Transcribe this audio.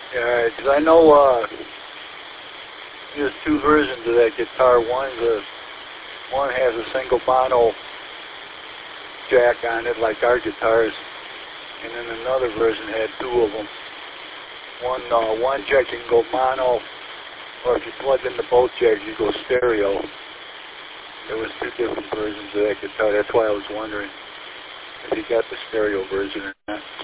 Yeah, because I know there's two versions of that guitar. One has a single mono jack on it, like our guitars, and then another version had two of them. One jack you can go mono, or if you plug in the both jacks, you go stereo. There was two different versions of that guitar. That's why I was wondering if you got the stereo version or not.